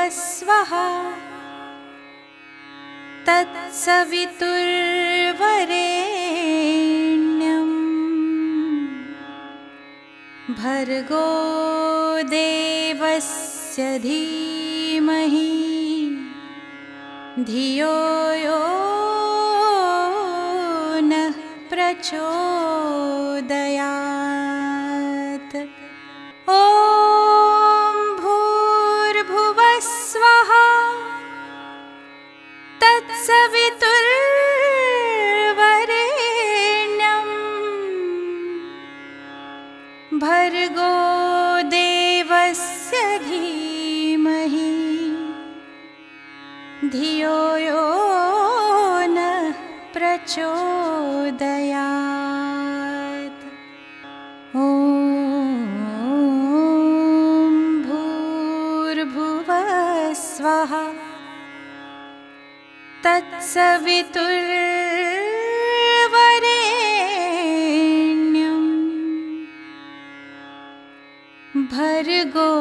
भूर्भुवस्वः तत्सवितुर्वरेण्यं भर्गो देवस्य धीमहि धियो यो नः प्रचोदयात्। ॐ भूर्भुवस्वः तत्सवितुर्वरेण्यं भर्गो देवस्य धीमहि धियो यो नः प्रचोदयात्। ॐ भूर्भुवस्वः तत्सवितुर्वरेण्यं भर्गो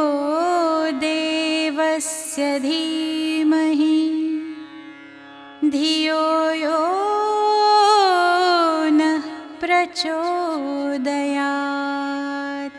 देवस्य धीमहि धियो यो नः प्रचोदयात्।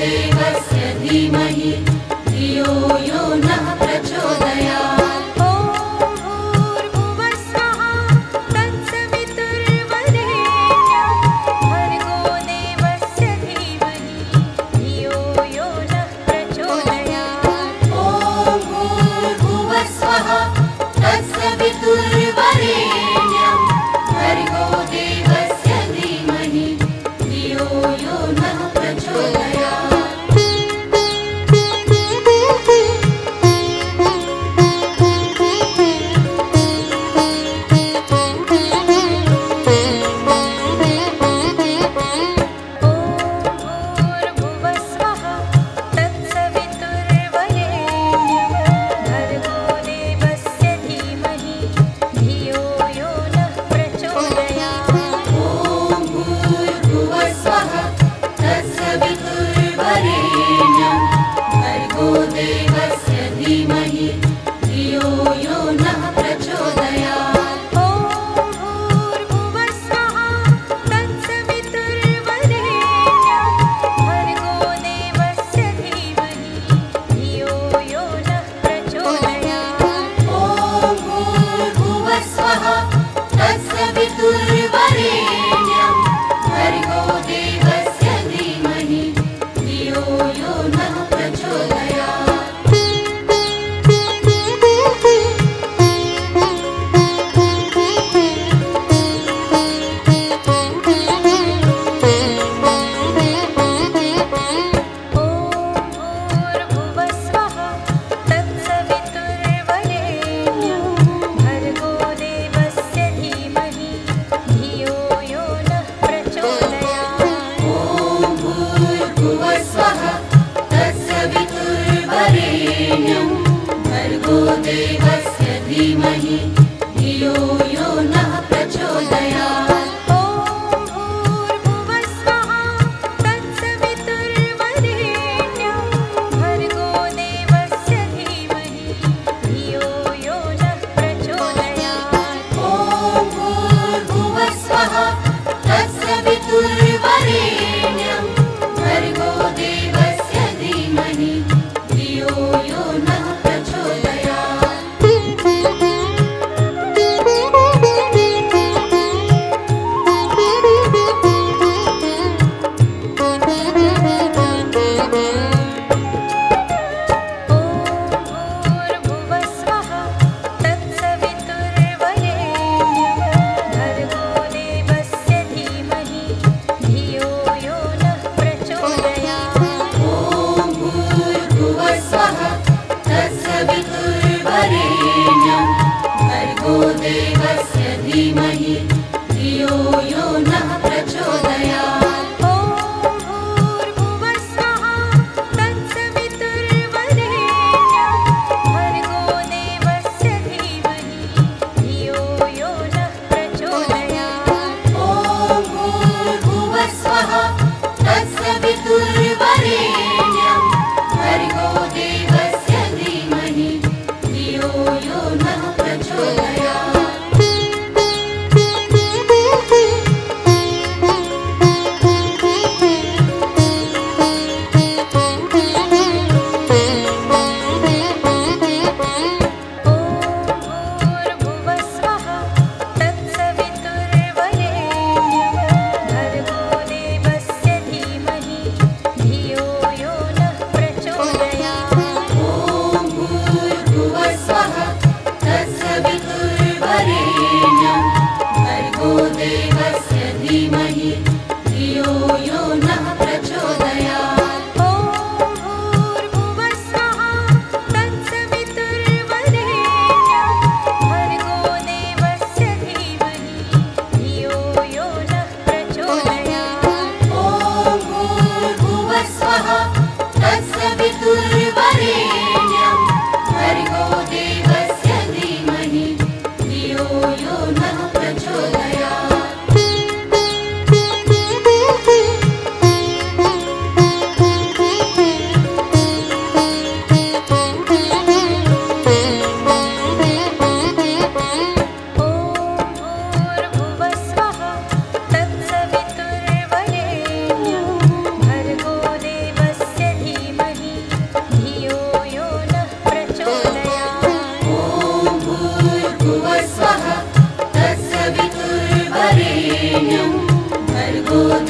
देवस्य धीमहि धियो यो नः प्रचोदयात्। ॐ भूर्भुवस्सुः तत्सवितुर्वरेण्यं भर्गो देवस्य धीमहि धियो यो नः प्रचोदयात्। ॐ भूर्भुवस्सुः तत्सवितुर्वरेण्यं भर्गो देवस्य धीमहि धियो यो नः प्रचोदयात्।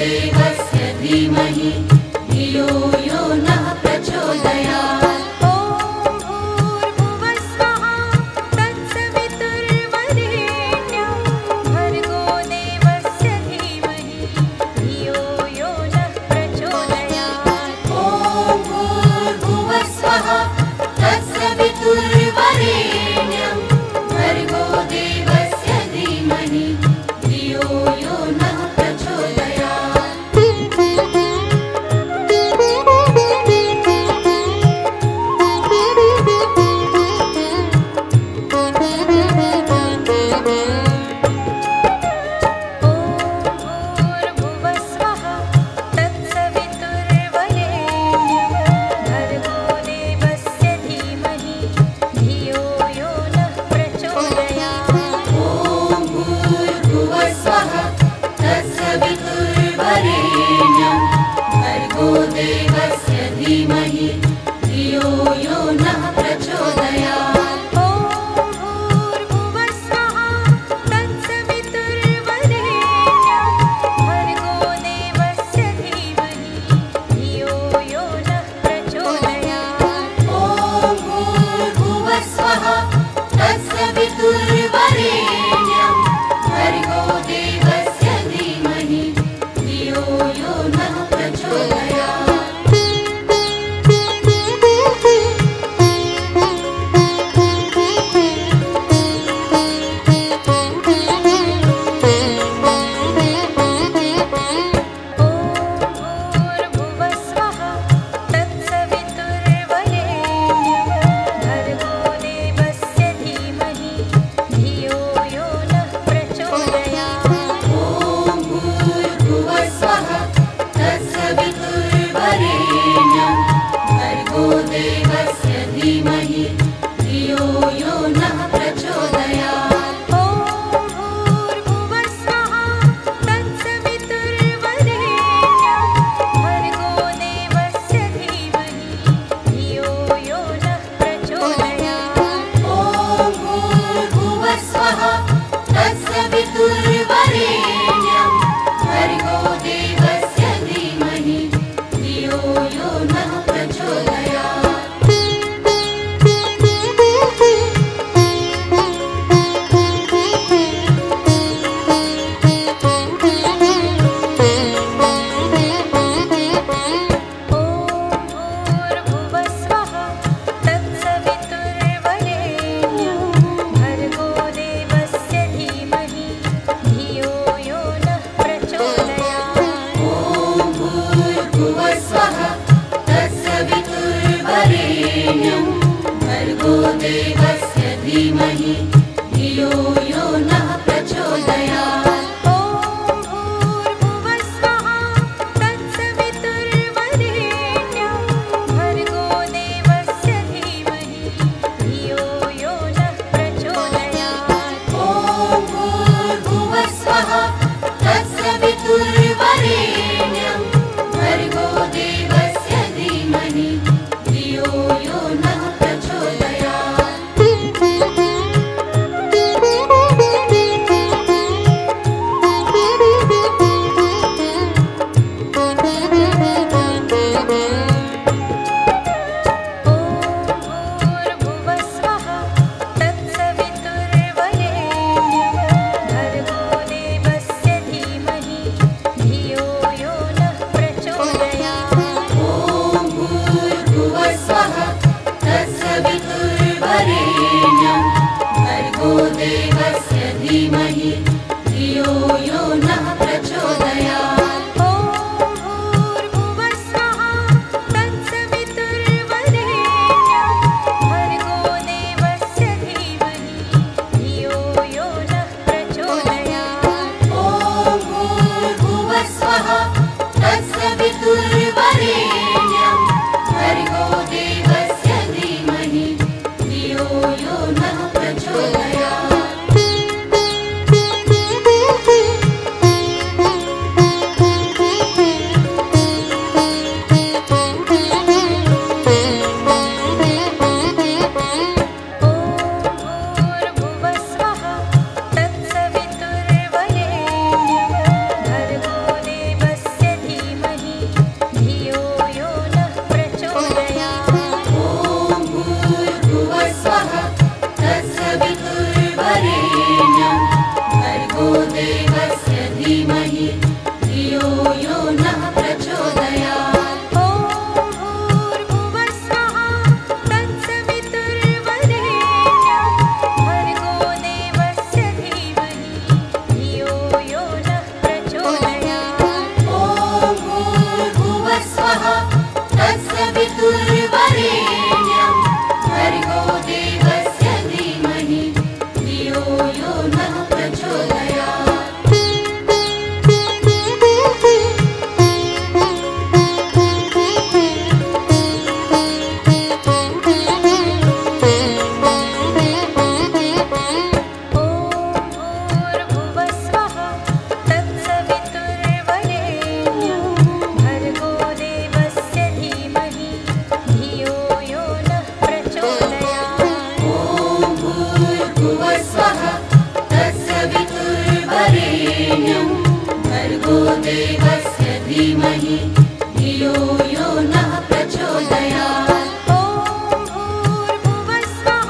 देवस्य धीमहि धियो यो नः प्रचोदयात्। ॐ भूर्भुवस्वः तत्सवितुर्वरेण्यं भर्गो देवस्य धीमहि धियो यो नः प्रचोदयात्। ॐ भूर्भुवस्वः तत्सवितुर्वरेण्यं भर्गो देवस्य धीमहि धियो यो नः प्रचोदयात्। ॐ भूर्भुवस्वः तत्सवितुर्वरेण्यं भर्गो देवस्य धीमहि धियो यो नः प्रचोदयात्। ॐ भूर्भुवस्वः तत्सवितुर्वरेण्यं भर्गो देवस्य धीमहि धियो यो नः प्रचोदयात्। ॐ भूर्भुवस्वः तत्सवितुर्वरेण्यं भर्गो देवस्य धीमहि धियो यो नः प्रचोदयात्। ॐ भूर्भुवस्वः तत्सवितुर्वरेण्यं भर्गो देवस्य धीमहि धियो यो नः प्रचोदयात्। ॐ भूर्भुवस्वः तत्सवितुर्वरेण्यं भर्गो देवस्य धीमहि धियो यो नः प्रचोदयात्। ॐ भूर्भुवस्वः तत्सवितुर्वरेण्यं भर्गो देवस्य धीमहि धियो यो नः प्रचोदयात्। ॐ भूर्भुवस्वः तत्सवितुर्वरेण्यं भर्गो देवस्य धीमहि धियो यो नः प्रचोदयात्। ॐ भूर्भुवस्वः तत्सवितुर्वरेण्यं भर्गो देवस्य धीमहि धियो यो नः प्रचोदयात्। ॐ भूर्भुवस्वः तत्सवितुर्वरेण्यं भर्गो देवस्य धीमहि धियो यो नः प्रचोदयात्। ॐ भूर्भुवस्वः तत्सवितुर्वरेण्यं भर्गो देवस्य धीमहि धियो यो नः प्रचोदयात्। ॐ भूर्भुवस्वः तत्सवितुर्वरेण्यं भर्गो देवस्य धीमहि धियो यो नः प्रचोदयात्। ॐ भूर्भुवस्वः तत्सवितुर्वरेण्यं भर्गो देवस्य धीमहि धियो यो नः प्रचोदयात्। ॐ भूर्भुवस्वः तत्सवितुर्वरेण्यं भर्गो देवस्य धीमहि धियो यो नः प्रचोदयात्। ॐ भूर्भुवस्वः तत्सवितुर्वरेण्यं भर्गो देवस्य धीमहि धियो यो नः प्रचोदयात्। ॐ भूर्भुवस्वः तत्सवितुर्वरेण्यं भर्गो देवस्य धीमहि धियो यो नः प्रचोदयात्। ॐ भूर्भुवस्वः तत्सवितुर्वरेण्यं भर्गो देवस्य धीमहि धियो यो नः प्रचोदयात्। भर्गो देवस्य धीमहि धियो यो नः प्रचोदयात्। ॐ भूर्भुवस्वः तत्सवितुर्वरेण्यं भर्गो देवस्य धीमहि धियो यो नः प्रचोदयात्। ॐ भूर्भुवस्वः तत्सवितुर्वरेण्यं भर्गो देवस्य धीमहि धियो यो नः प्रचोदयात्। ॐ भूर्भुवस्वः तत्सवितुर्वरेण्यं भर्गो देवस्य धीमहि धियो यो नः प्रचोदयात्। ॐ भूर्भुवस्वः तत्सवितुर्वरेण्यं भर्गो देवस्य धीमहि धियो यो नः प्रचोदयात्। ॐ भूर्भुवस्वः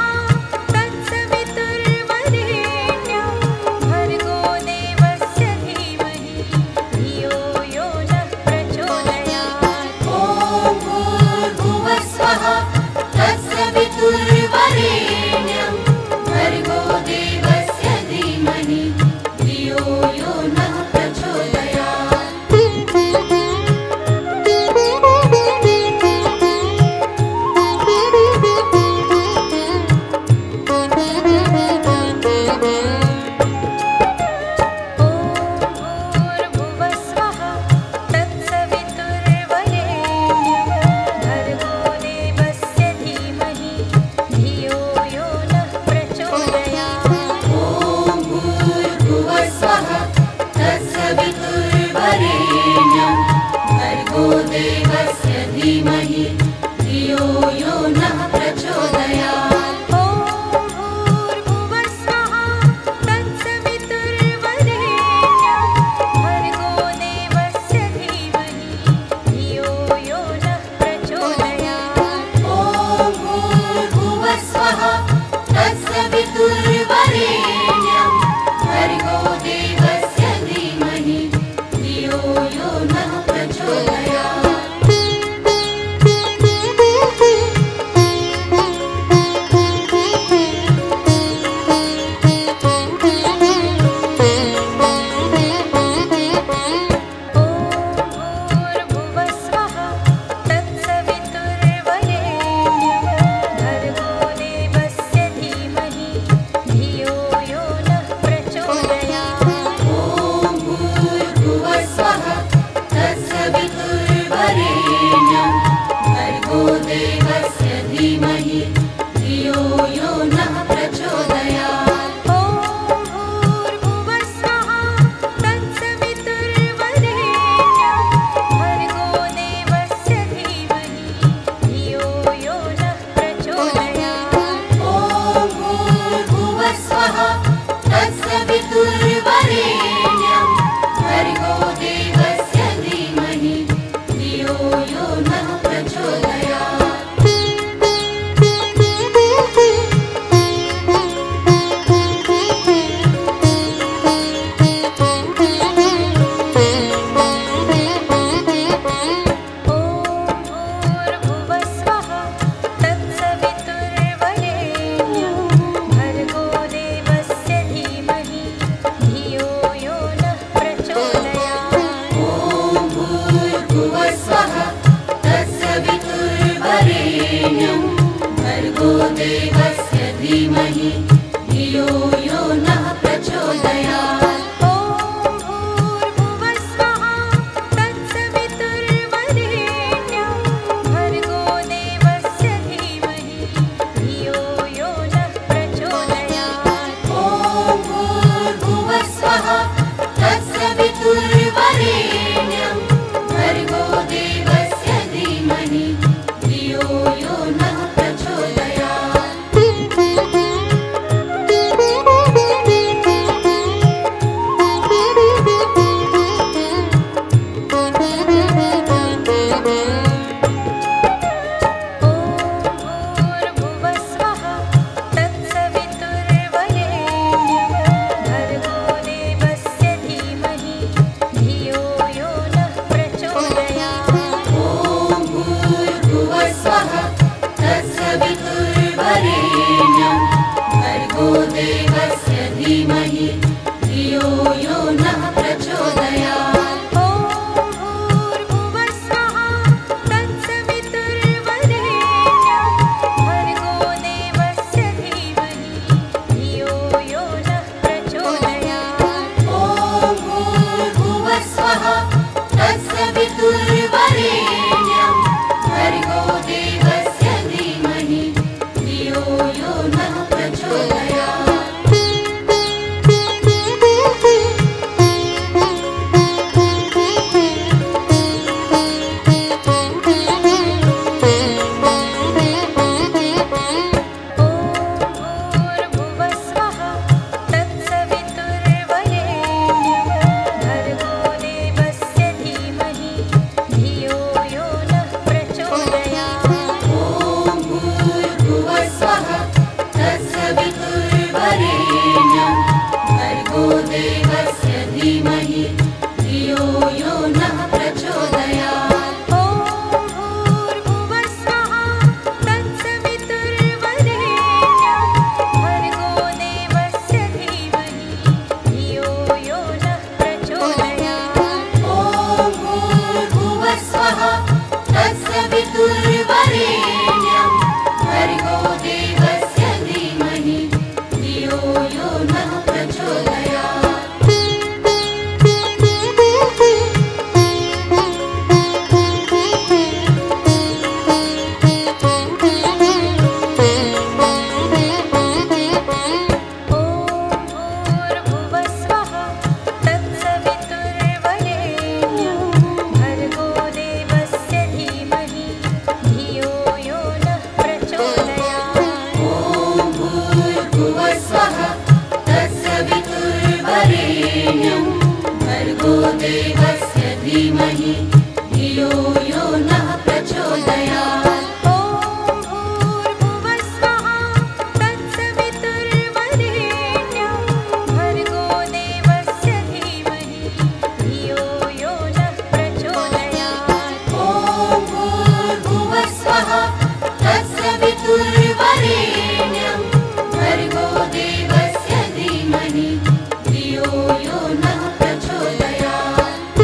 तत्सवितुर्वरेण्यं भर्गो देवस्य धीमहि धियो यो नः प्रचोदयात्। ॐ भूर्भुवस्वः तत्सवितुर्वरेण्यं भर्गो देवस्य धीमहि धियो यो नः प्रचोदयात्। ॐ भूर्भुवस्वः तत्सवितुर्वरेण्यं भर्गो देवस्य धीमहि धियो यो नः प्रचोदयात्। ॐ भूर्भुवस्वः तत्सवितुर्वरेण्यं भर्गो देवस्य धीमहि धियो यो नः प्रचोदयात्। ॐ भूर्भुवस्वः तत्सवितुर्वरेण्यं भर्गो देवस्य धीमहि धियो यो नः प्रचोदयात्। ॐ भूर्भुवस्वः तत्सवितुर्वरेण्यं भर्गो देवस्य धीमहि धियो यो नः प्रचोदयात्। धीमहि धियो यो नः प्रचोदयात्। ॐ भूर्भुवस्वः तत्सवितुर्वरेण्यं भर्गो देवस्य धीमहि धियो यो नः प्रचोदयात्। ॐ भूर्भुवस्वः तत्सवितुर्वरेण्यं भर्गो देवस्य धीमहि धियो यो नः प्रचोदयात्। देवस्य धीमहि धियो यो नः प्रचोदयात्। ॐ भूर्भुवस्वः तत्सवितुर्वरेण्यं भर्गो देवस्य धीमहि धियो यो नः प्रचोदयात्। ॐ भूर्भुवस्वः तत्सवितुर्वरेण्यं भर्गो देवस्य धीमहि धियो यो नः प्रचोदयात्।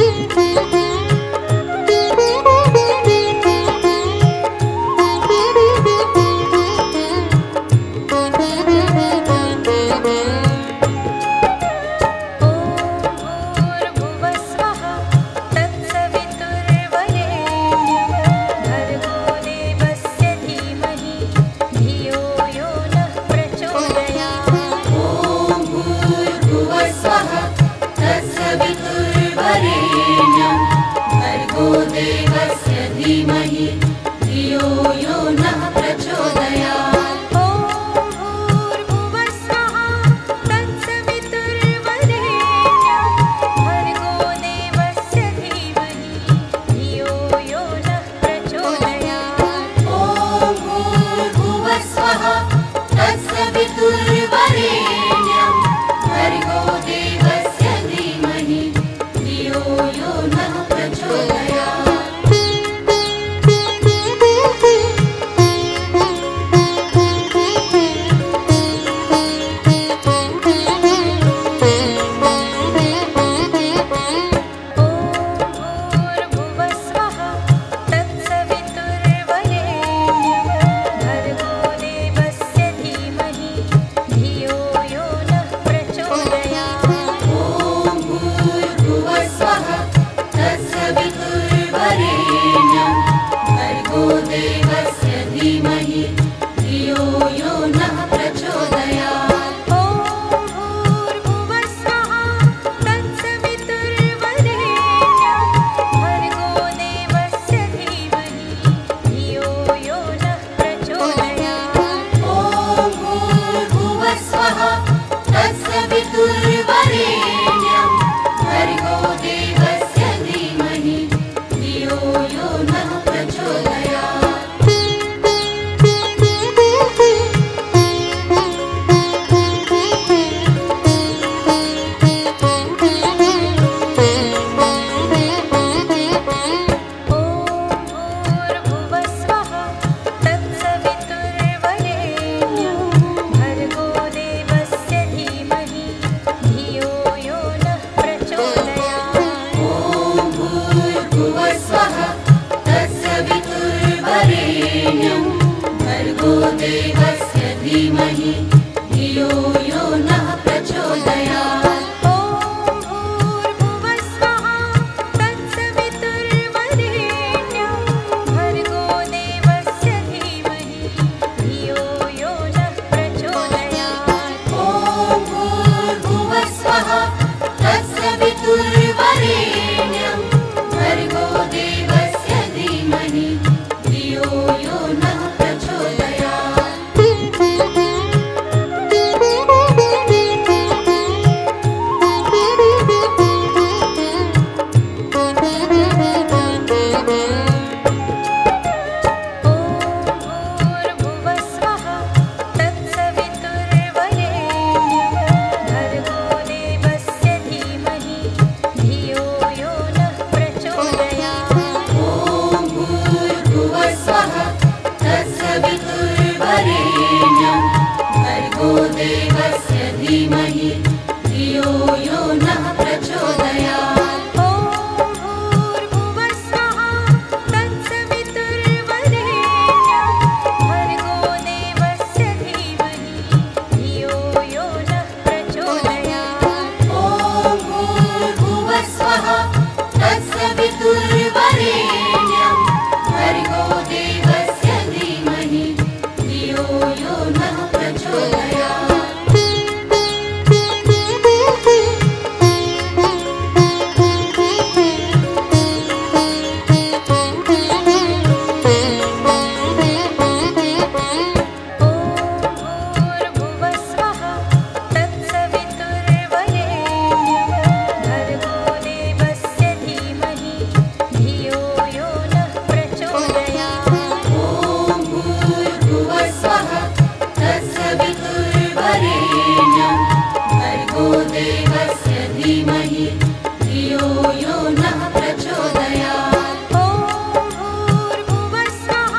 देवस्य धीमहि धियो यो नः प्रचोदयात्। ॐ भूर्भुवस्सुः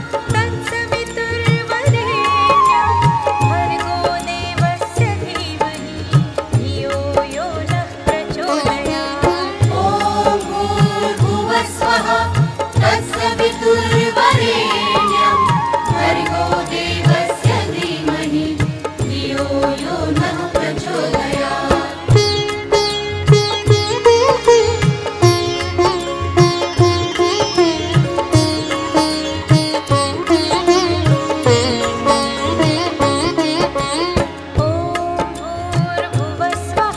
तत्सवितुर्वरेण्यं भर्गो देवस्य धीमहि धियो यो नः प्रचोदयात्। ॐ भूर्भुवस्सुः तत्सवितुर्वरेण्यं भर्गो देवस्य धीमहि धियो यो नः प्रचोदयात्। ॐ भूर्भुवस्सुः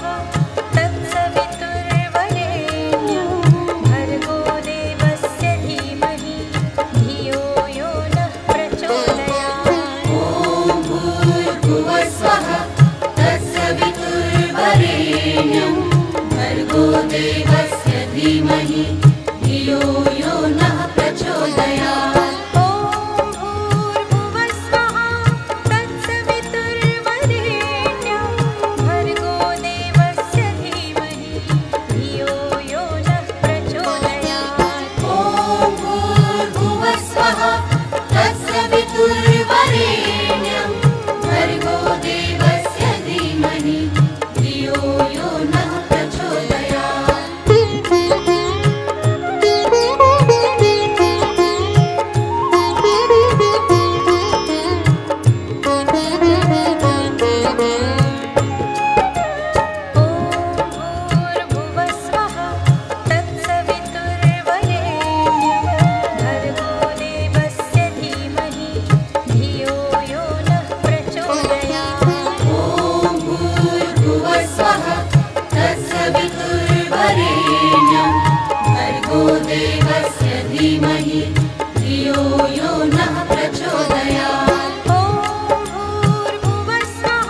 तत्सवितुर्वरेण्यं भर्गो देवस्य धीमहि धियो यो नः प्रचोदयात्। ॐ भूर्भुवस्सुः तत्सवितुर्वरेण्यं भर्गो देवस्य धीमहि धियो यो नः प्रचोदयात्। ॐ भूर्भुवस्सुः तत्सवितुर्वरेण्यं भर्गो देवस्य धीमहि धियो यो नः प्रचोदयात्। ॐ भूर्भुवस्सुः तत्सवितुर्वरेण्यं भर्गो देवस्य धीमहि धियो यो नः प्रचोदयात्। ॐ भूर्भुवस्सुः तत्सवितुर्वरेण्यं भर्गो देवस्य धीमहि धियो यो नः प्रचोदयात्। ॐ भूर्भुवस्सुः तत्सवितुर्वरेण्यं भर्गो देवस्य धीमहि धियो यो नः प्रचोदयात्। ॐ भूर्भुवस्सुः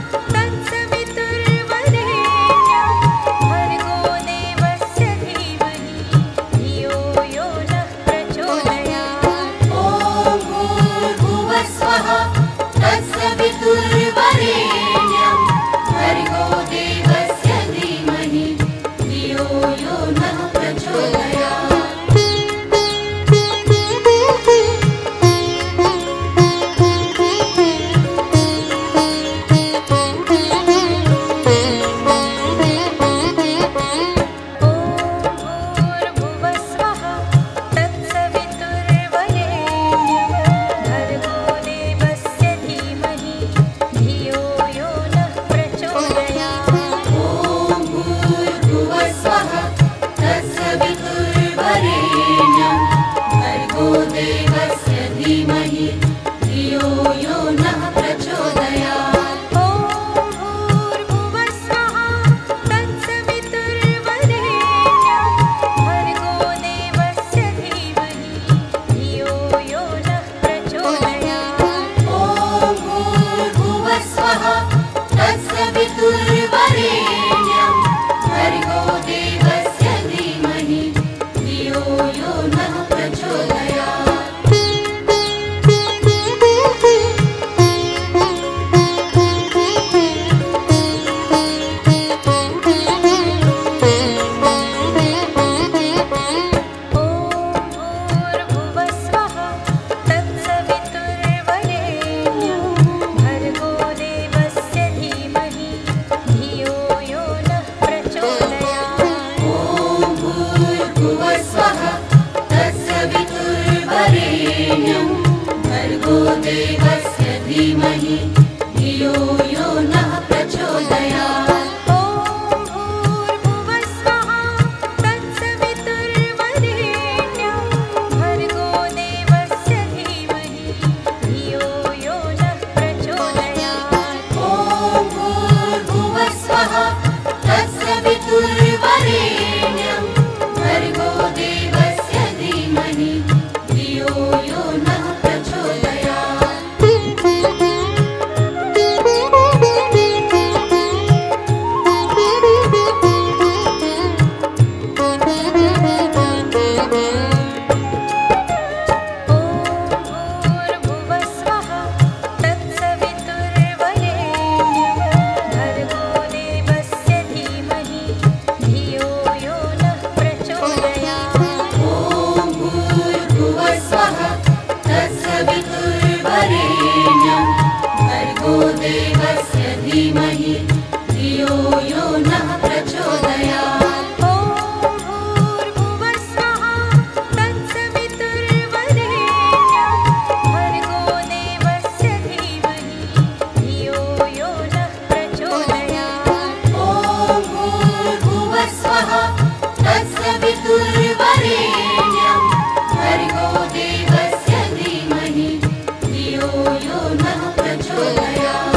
तत्सवितुर्वरेण्यं भर्गो देवस्य धीमहि धियो यो नः प्रचोदयात्। ॐ भूर्भुवस्सुः तत्सवितुर्वरेण्यं भर्गो देवस्य धीमहि धियो यो नः प्रचोदयात्। ॐ भूर्भुवस्सुः तत्सवितुर्वरेण्यं भर्गो देवस्य धीमहि धियो यो नः प्रचोदयात्। ॐ भूर्भुवस्सुः तत्सवितुर्वरेण्यं भर्गो देवस्य धीमहि धियो यो नः प्रचोदयात्। ॐ भूर्भुवस्सुः तत्सवितुर्वरेण्यं भर्गो देवस्य धीमहि धियो यो नः प्रचोदयात्। ॐ भूर्भुवस्सुः तत्सवितुर्वरेण्यं भर्गो देवस्य धीमहि धियो यो नः प्रचोदयात्। ॐ भूर्भुवस्सुः तत्सवितुर्वरेण्यं भर्गो देवस्य धीमहि धियो यो नः प्रचोदयात्। ॐ भूर्भुवस्सुः तत्सवितुर्वरेण्यं भर्गो देवस्य धीमहि धियो यो नः प्रचोदयात्। ॐ भूर्भुवस्सुः तत्सवितुर्वरेण्यं भर्गो देवस्य धीमहि धियो यो नः प्रचोदयात्। ॐ भूर्भुवस्सुः तत्सवितुर्वरेण्यं भर्गो देवस्य धीमहि धियो यो नः प्रचोदयात्। देवस्य धीमहि धियो यो नः प्रचोदयात्। ॐ भूर्भुवस्सुवः तत्सवितुर्वरेण्यं भर्गो देवस्य धीमहि धियो यो नः प्रचोदयात्। ॐ भूर्भुवस्सुवः तत्सवितुर्वरेण्यं भर्गो देवस्य धीमहि धियो यो नः प्रचोदयात्।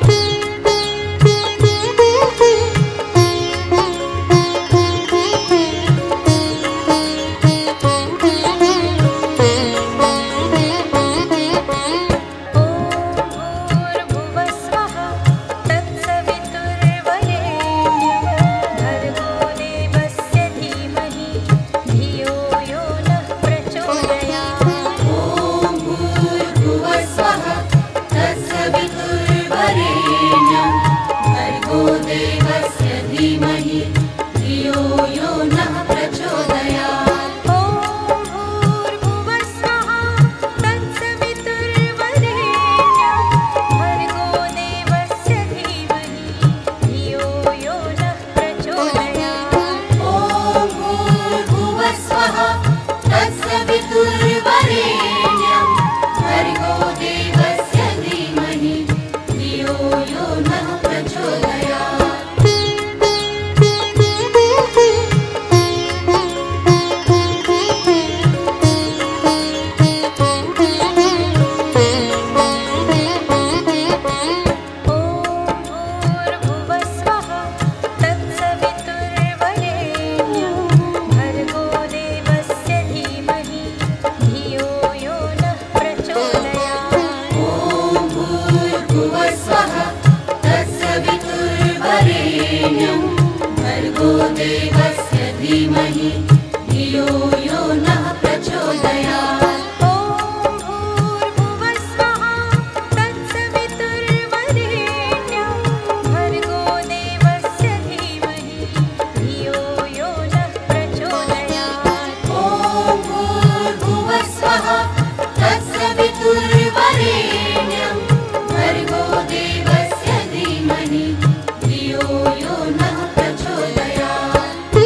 भर्गो देवस्य धीमहि धियो यो नः प्रचोदयात्। ॐ भूर्भुवस्सुवः तत्सवितुर्वरेण्यं भर्गो देवस्य धीमहि धियो यो नः प्रचोदयात्। ॐ भूर्भुवस्सुवः तत्सवितुर्वरेण्यं भर्गो देवस्य धीमहि धियो यो नः प्रचोदयात्।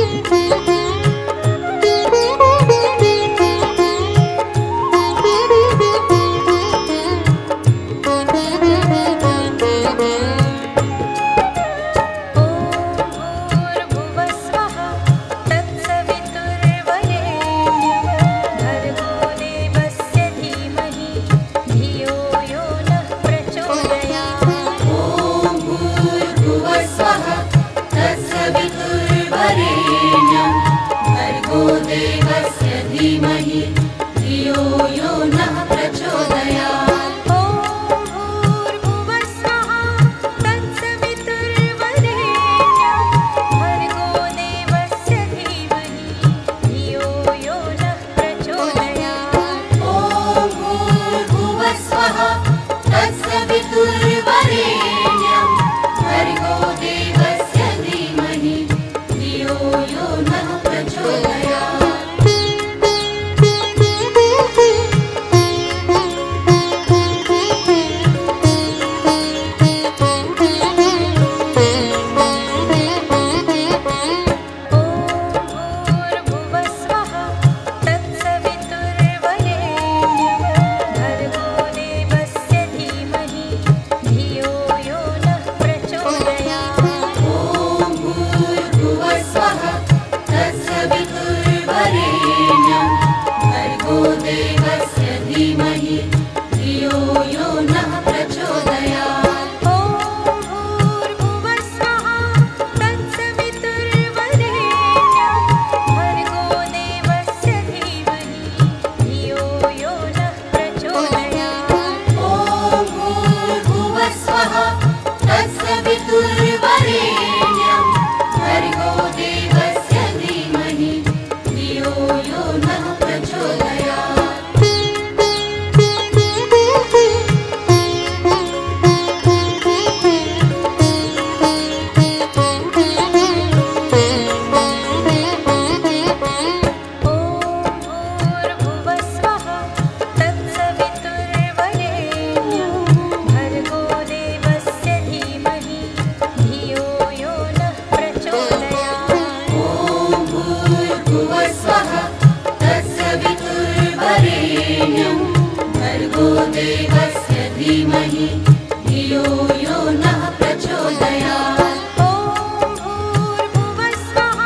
देवस्य धीमहि धियो यो नः प्रचोदयात्। ॐ भूर्भुवस्वः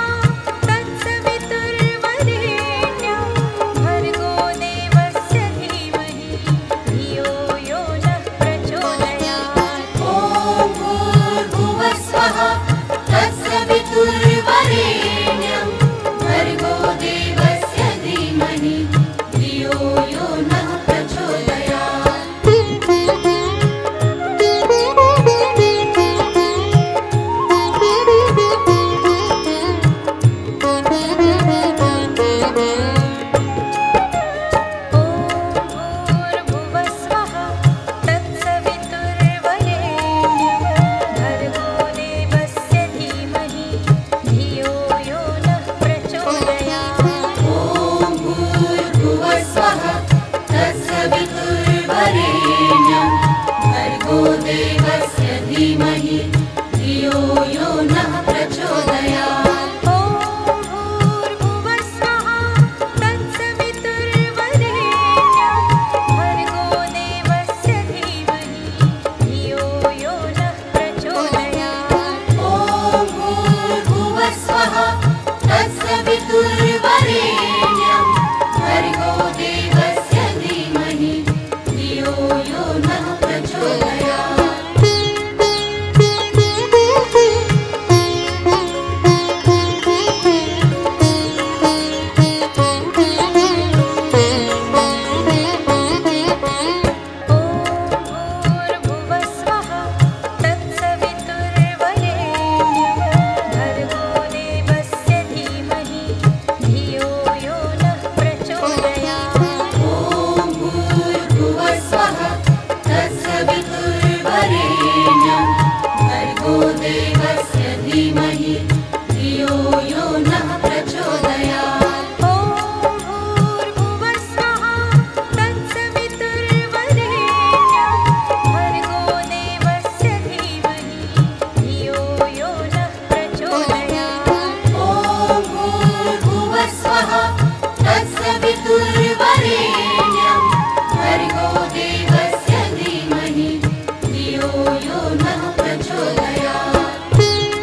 तत्सवितुर्वरेण्यं भर्गो देवस्य धीमहि धियो यो नः प्रचोदयात्। ॐ भूर्भुवस्वः तत्सवितुर्वरेण्यं भर्गो देवस्य धीमहि धियो यो नः प्रचोदयात्। ॐ भूर्भुवस्वः तत्सवितुर्वरेण्यं भर्गो देवस्य धीमहि धियो यो नः प्रचोदयात्। ॐ भूर्भुवस्वः तत्सवितुर्वरेण्यं भर्गो देवस्य धीमहि धियो यो नः प्रचोदयात्। ॐ भूर्भुवस्वः तत्सवितुर्वरेण्यं भर्गो देवस्य धीमहि धियो यो नः प्रचोदयात्। ॐ भूर्भुवस्वः तत्सवितुर्वरेण्यं भर्गो देवस्य धीमहि धियो यो नः प्रचोदयात्। ॐ भूर्भुवस्वः तत्सवितुर्वरेण्यं भर्गो देवस्य धीमहि धियो यो नः प्रचोदयात्। ॐ भूर्भुवस्वः तत्सवितुर्वरेण्यं भर्गो देवस्य धीमहि धियो यो नः प्रचोदयात्। ॐ भूर्भुवस्वः तत्सवितुर्वरेण्यं भर्गो देवस्य धीमहि धियो यो नः प्रचोदयात्। ॐ भूर्भुवस्वः तत्सवितुर्वरेण्यं भर्गो देवस्य धीमहि धियो यो नः प्रचोदयात्।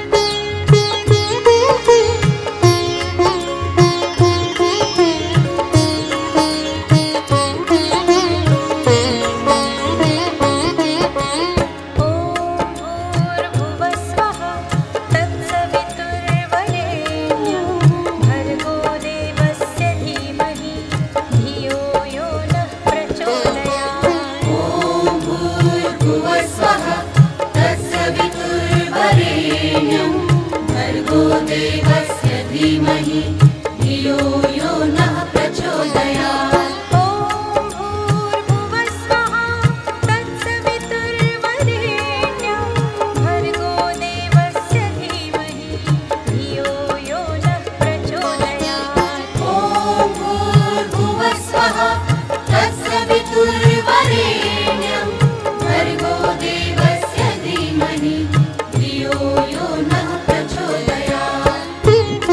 ॐ भूर्भुवस्वः तत्सवितुर्वरेण्यं भर्गो देवस्य धीमहि धियो यो नः प्रचोदयात्। ॐ भूर्भुवस्वः तत्सवितुर्वरेण्यं भर्गो देवस्य धीमहि धियो यो नः प्रचोदयात्। ॐ भूर्भुवस्वः तत्सवितुर्वरेण्यं भर्गो देवस्य धीमहि धियो यो नः प्रचोदयात्। ॐ भूर्भुवस्वः तत्सवितुर्वरेण्यं भर्गो देवस्य धीमहि धियो यो नः प्रचोदयात्।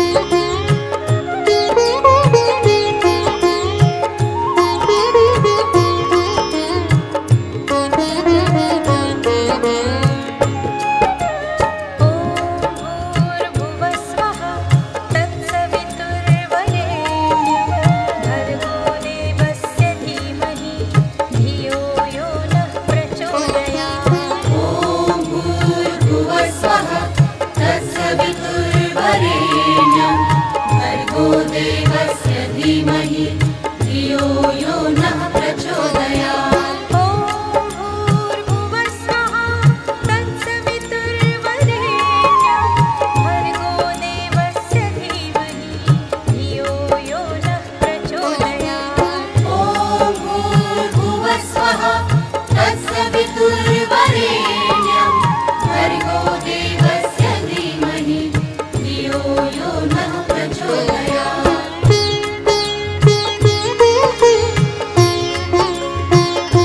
ॐ भूर्भुवस्वः तत्सवितुर्वरेण्यं भर्गो देवस्य धीमहि धियो यो नः प्रचोदयात्। ॐ भूर्भुवस्वः तत्सवितुर्वरेण्यं भर्गो देवस्य धीमहि धियो यो नः प्रचोदयात्। ॐ भूर्भुवस्वः तत्सवितुर्वरेण्यं भर्गो देवस्य धीमहि धियो यो नः प्रचोदयात्। ॐ भूर्भुवस्वः तत्सवितुर्वरेण्यं भर्गो देवस्य धीमहि धियो यो नः प्रचोदयात्।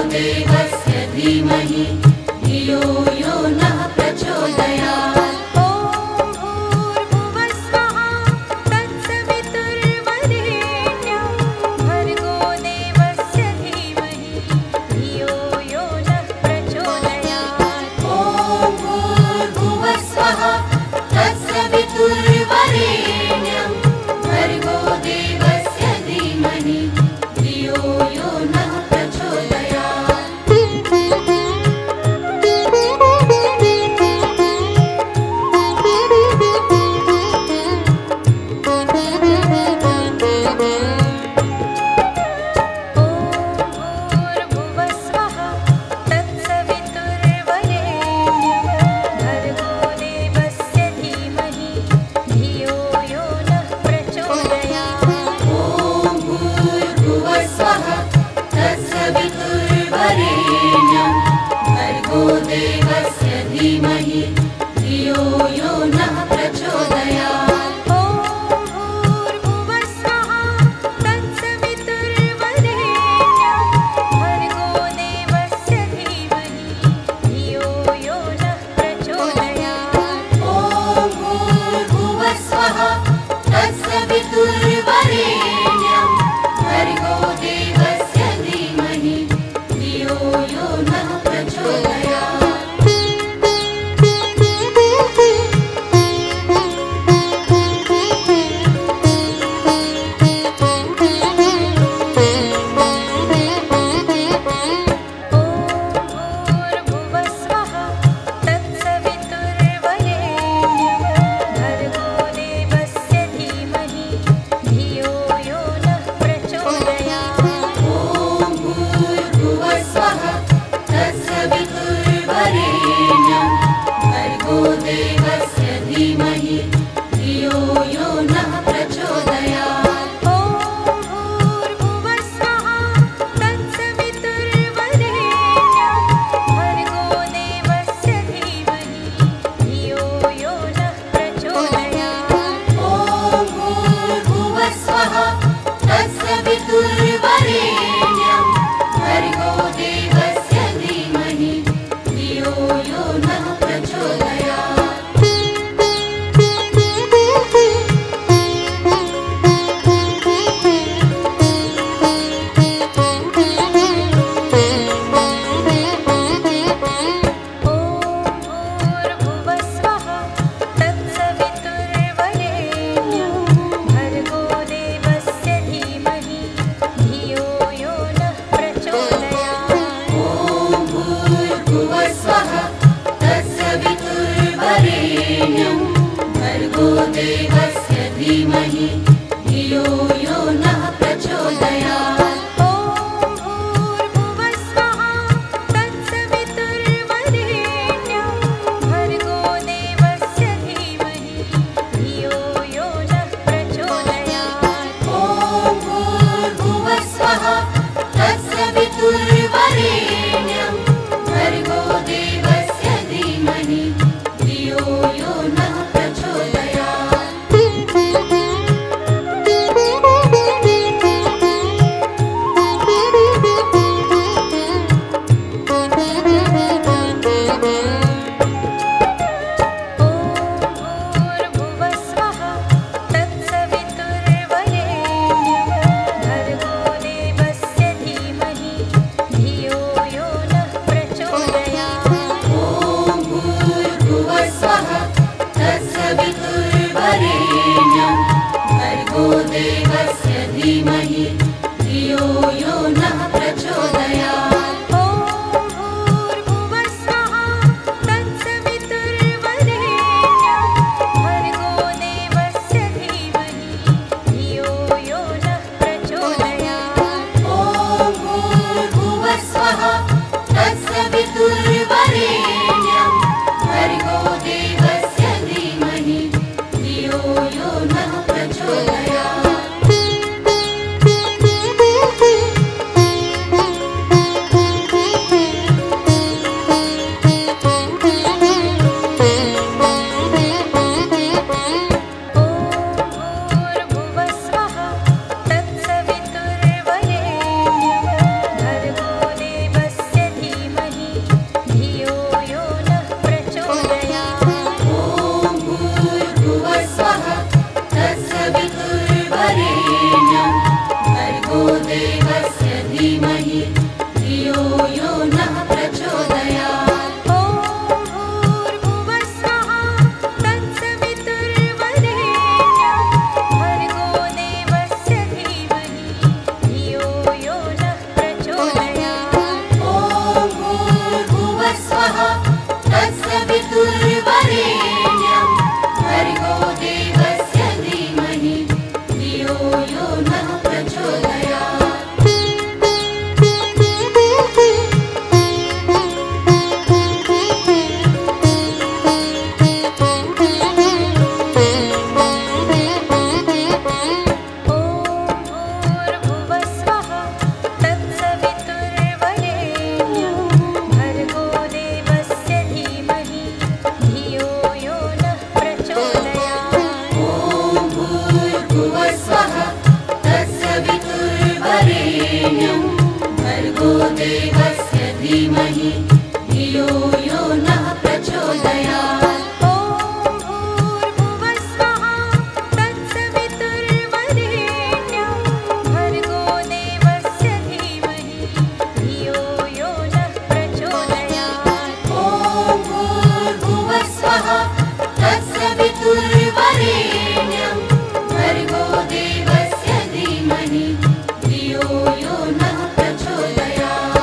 देवस्य धीमहि धियो यो नः प्रचोदयात्। ॐ भूर्भुवस्वः तत्सवितुर्वरेण्यं भर्गो देवस्य धीमहि धियो यो नः प्रचोदयात्। ॐ भूर्भुवस्वः तत्सवितुर्वरेण्यं भर्गो देवस्य धीमहि धियो यो नः प्रचोदयात्। ॐ भूर्भुवस्वः तत्सवितुर्वरेण्यं भर्गो देवस्य धीमहि धियो यो नः प्रचोदयात्। ॐ भूर्भुवस्वः तत्सवितुर्वरेण्यं भर्गो देवस्य धीमहि धियो यो नः प्रचोदयात्। ॐ भूर्भुवस्वः तत्सवितुर्वरेण्यं भर्गो देवस्य धीमहि धियो यो नः प्रचोदयात्। ॐ भूर्भुवस्वः तत्सवितुर्वरेण्यं भर्गो देवस्य धीमहि धियो यो नः प्रचोदयात्। ॐ भूर्भुवस्वः तत्सवितुर्वरेण्यं भर्गो देवस्य धीमहि धियो यो नः प्रचोदयात्। ॐ भूर्भुवस्वः तत्सवितुर्वरेण्यं भर्गो देवस्य धीमहि धियो यो नः प्रचोदयात्। ॐ भूर्भुवस्वः तत्सवितुर्वरेण्यं भर्गो देवस्य धीमहि धियो यो नः प्रचोदयात्। ॐ भूर्भुवस्वः तत्सवितुर्वरेण्यं भर्गो देवस्य धीमहि धियो यो नः प्रचोदयात्। ॐ भूर्भुवस्वः तत्सवितुर्वरेण्यं भर्गो देवस्य धीमहि धियो यो नः प्रचोदयात्। ॐ भूर्भुवस्वः तत्सवितुर्वरेण्यं भर्गो देवस्य धीमहि धियो यो नः प्रचोदयात्। ॐ भूर्भुवस्वः तत्सवितुर्वरेण्यं भर्गो देवस्य धीमहि धियो यो नः प्रचोदयात्। ॐ भूर्भुवस्वः तत्सवितुर्वरेण्यं भर्गो देवस्य धीमहि धियो यो नः प्रचोदयात्। ॐ भूर्भुवस्वः तत्सवितुर्वरेण्यं भर्गो देवस्य धीमहि धियो यो नः प्रचोदयात्। ॐ भूर्भुवस्वः तत्सवितुर्वरेण्यं भर्गो देवस्य धीमहि धियो यो नः प्रचोदयात्। ॐ भूर्भुवस्वः तत्सवितुर्वरेण्यं भर्गो देवस्य धीमहि धियो यो नः प्रचोदयात्। ॐ भूर्भुवस्वः तत्सवितुर्वरेण्यं भर्गो देवस्य धीमहि धियो यो नः प्रचोदयात्। देवस्य धीमहि धियो यो नः प्रचोदयात्। ॐ भूर्भुवस्सुः तत्सवितुर्वरेण्यं भर्गो देवस्य धीमहि धियो यो नः प्रचोदयात्। ॐ भूर्भुवस्सुः तत्सवितुर्वरेण्यं भर्गो देवस्य धीमहि धियो यो नः प्रचोदयात्। ॐ भूर्भुवस्सुः तत्सवितुर्वरेण्यं भर्गो देवस्य धीमहि धियो यो नः प्रचोदयात्। ॐ भूर्भुवस्सुः तत्सवितुर्वरेण्यं भर्गो देवस्य धीमहि धियो यो नः प्रचोदयात्। ॐ भूर्भुवस्सुः तत्सवितुर्वरेण्यं भर्गो देवस्य धीमहि धियो यो नः प्रचोदयात्। ॐ भूर्भुवस्सुः तत्सवितुर्वरेण्यं भर्गो देवस्य धीमहि धियो यो नः प्रचोदयात्।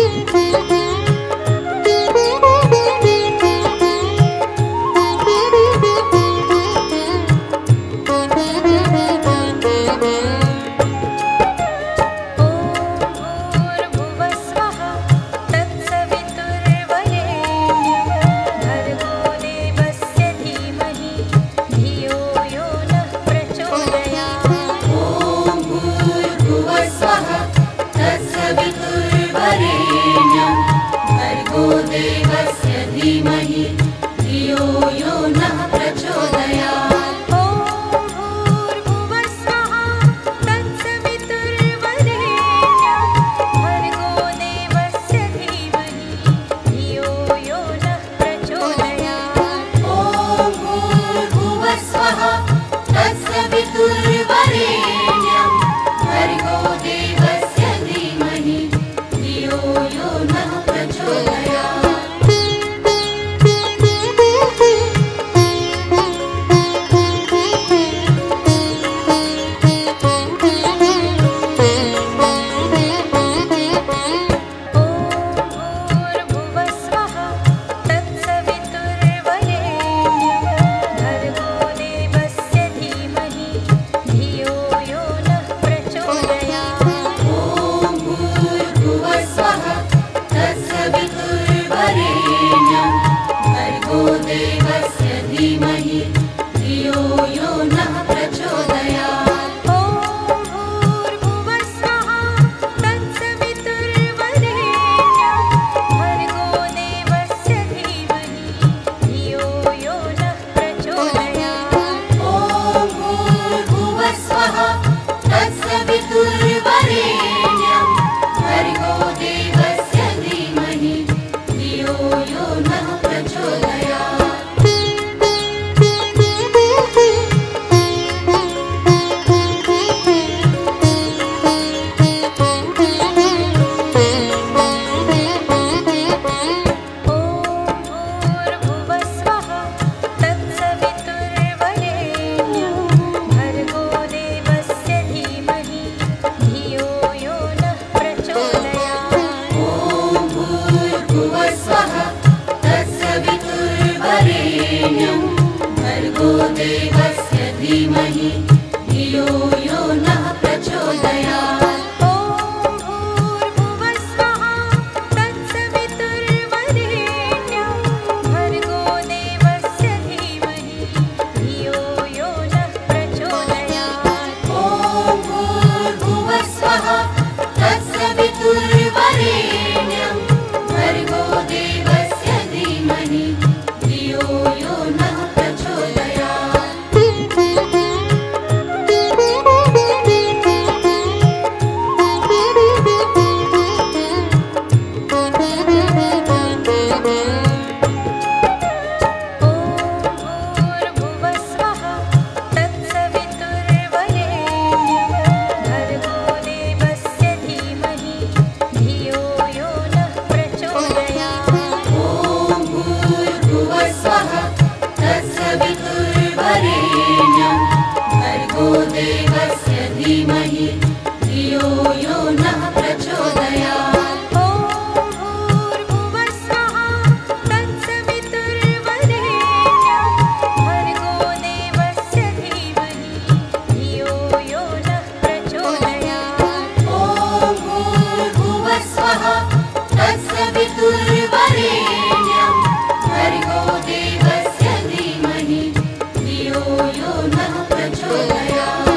ॐ भूर्भुवस्सुः तत्सवितुर्वरेण्यं भर्गो देवस्य धीमहि धियो यो नः प्रचोदयात्। ॐ भूर्भुवस्सुः तत्सवितुर्वरेण्यं भर्गो देवस्य धीमहि धियो यो नः प्रचोदयात्। ॐ भूर्भुवस्सुः तत्सवितुर्वरेण्यं भर्गो देवस्य धीमहि धियो यो नः प्रचोदयात्। ॐ भूर्भुवस्सुः तत्सवितुर्वरेण्यं भर्गो देवस्य धीमहि धियो यो नः प्रचोदयात्। ॐ भूर्भुवस्सुः तत्सवितुर्वरेण्यं भर्गो देवस्य धीमहि धियो यो नः प्रचोदयात्। ॐ भूर्भुवस्सुः तत्सवितुर्वरेण्यं भर्गो देवस्य धीमहि धियो यो नः प्रचोदयात्। ॐ भूर्भुवस्सुः तत्सवितुर्वरेण्यं भर्गो देवस्य धीमहि धियो यो नः प्रचोदयात्। ॐ भूर्भुवस्सुः तत्सवितुर्वरेण्यं भर्गो देवस्य धीमहि धियो यो नः प्रचोदयात्। भर्गो देवस्य धीमहि धियो यो नः प्रचोदयात्। ॐ भूर्भुवस्सुः तत्सवितुर्वरेण्यं भर्गो देवस्य धीमहि धियो यो नः प्रचोदयात्। ॐ भूर्भुवस्सुः तत्सवितुर्वरेण्यं भर्गो देवस्य धीमहि धियो यो नः प्रचोदयात्।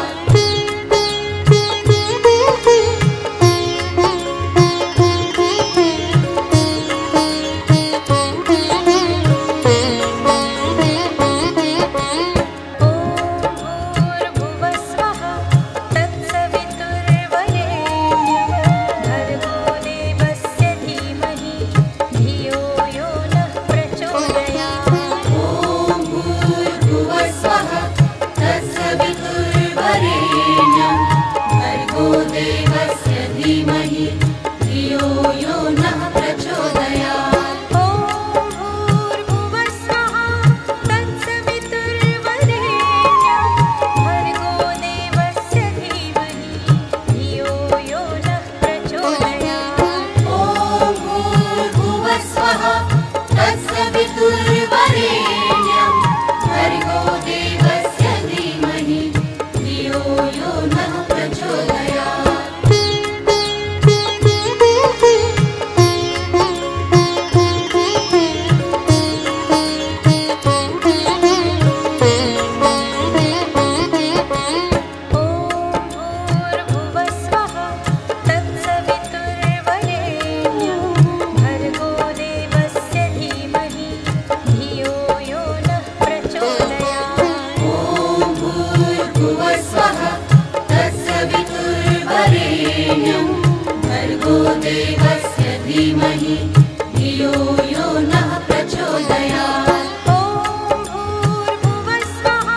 भर्गो देवस्य धीमहि धियो यो नः प्रचोदयात्। ॐ भूर्भुवस्सुः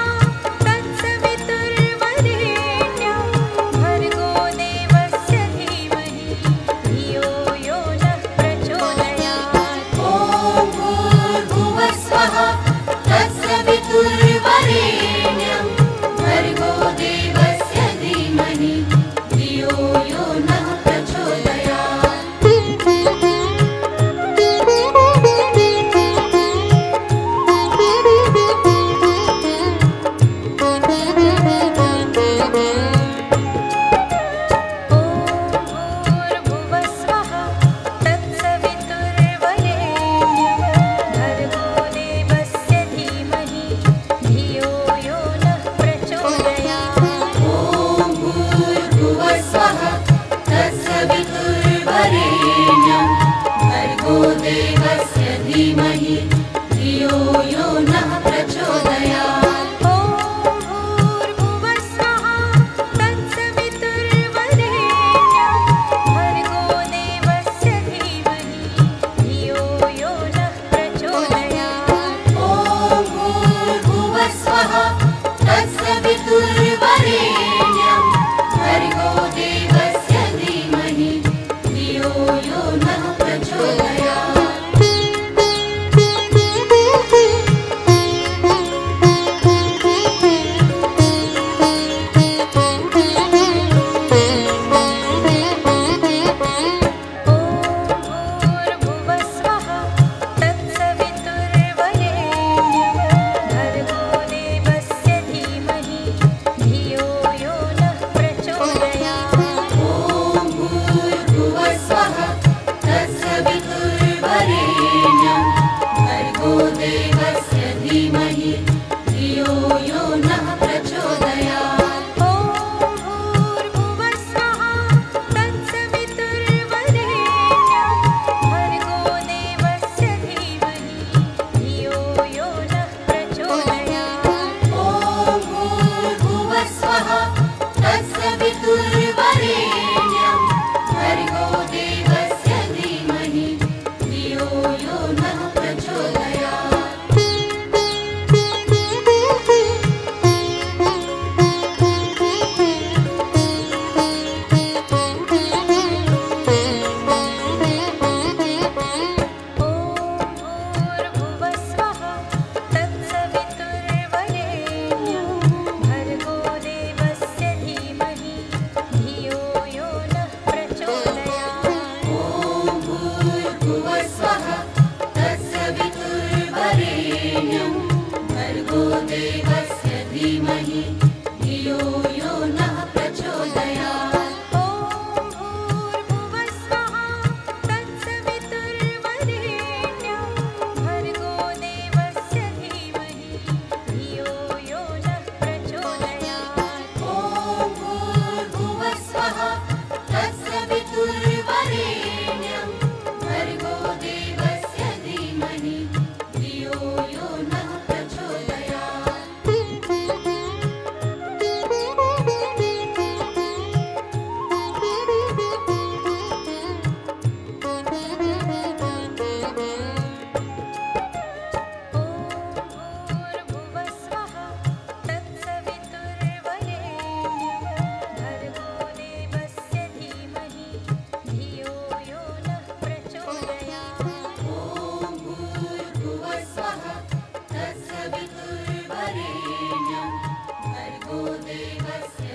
तत्सवितुर्वरेण्यं भर्गो देवस्य धीमहि धियो यो नः प्रचोदयात्। ॐ भूर्भुवस्सुः तत्सवितुर्वरेण्यं भर्गो देवस्य धीमहि धियो यो नः प्रचोदयात्। धीमहि धियो यो नः प्रचोदयात्। ॐ भूर्भुवस्वः तत्सवितुर्वरेण्यं भर्गो देवस्य धीमहि धियो यो नः प्रचोदयात्। ॐ भूर्भुवस्वः तत्सवितुर्वरेण्यं भर्गो देवस्य धीमहि धियो यो नः प्रचोदयात्। ॐ भूर्भुवस्वः तत्सवितुर्वरेण्यं भर्गो देवस्य धीमहि धियो यो नः प्रचोदयात्। ॐ भूर्भुवस्वः तत्सवितुर्वरेण्यं भर्गो देवस्य